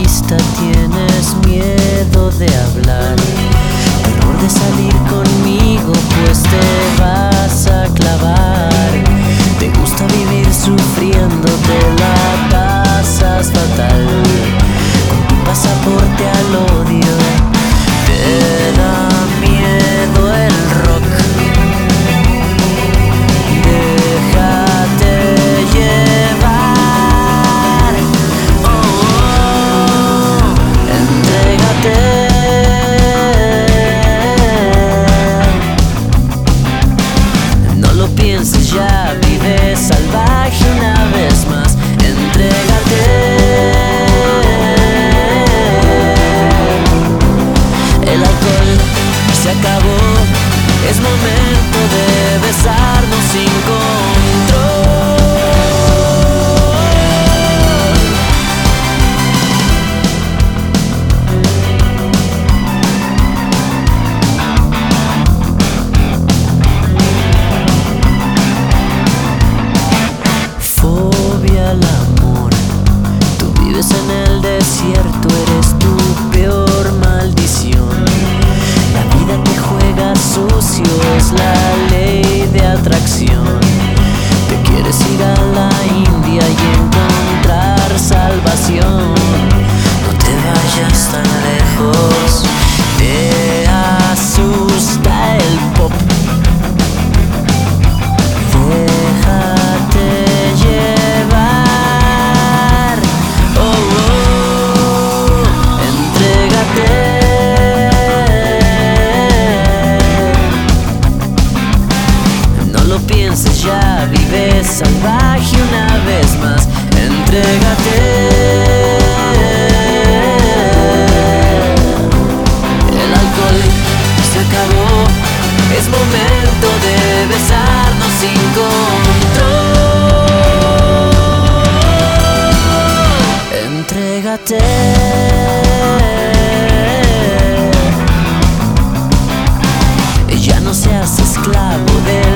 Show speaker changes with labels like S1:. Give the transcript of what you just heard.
S1: vista tienes miedo de hablar, terror de salir conmigo, pues te vas a clavar. Te gusta vivir sufriendo, te la pasas fatal, con tu pasaporte al odio. Te da miedo el rock. Déjate llevar. Entrégate. No lo pienses ya, vive salvaje una vez más. Entrégate. El alcohol se acabó, es momento de besarnos sin control. Fobia al amor, tú vives en el desierto, eres tu peor maldición. La vida te juega sucio, es la ley de atracción. Te quieres ir a la India y encontrar salvación. No te vayas tan lejos, te asusta el pop. Déjate llevar. Entrégate. No lo pienses ya, vive salvaje una vez más. Entrégate. El alcohol se acabó, es momento de besarnos sin control. Entrégate. Ya no seas esclavo de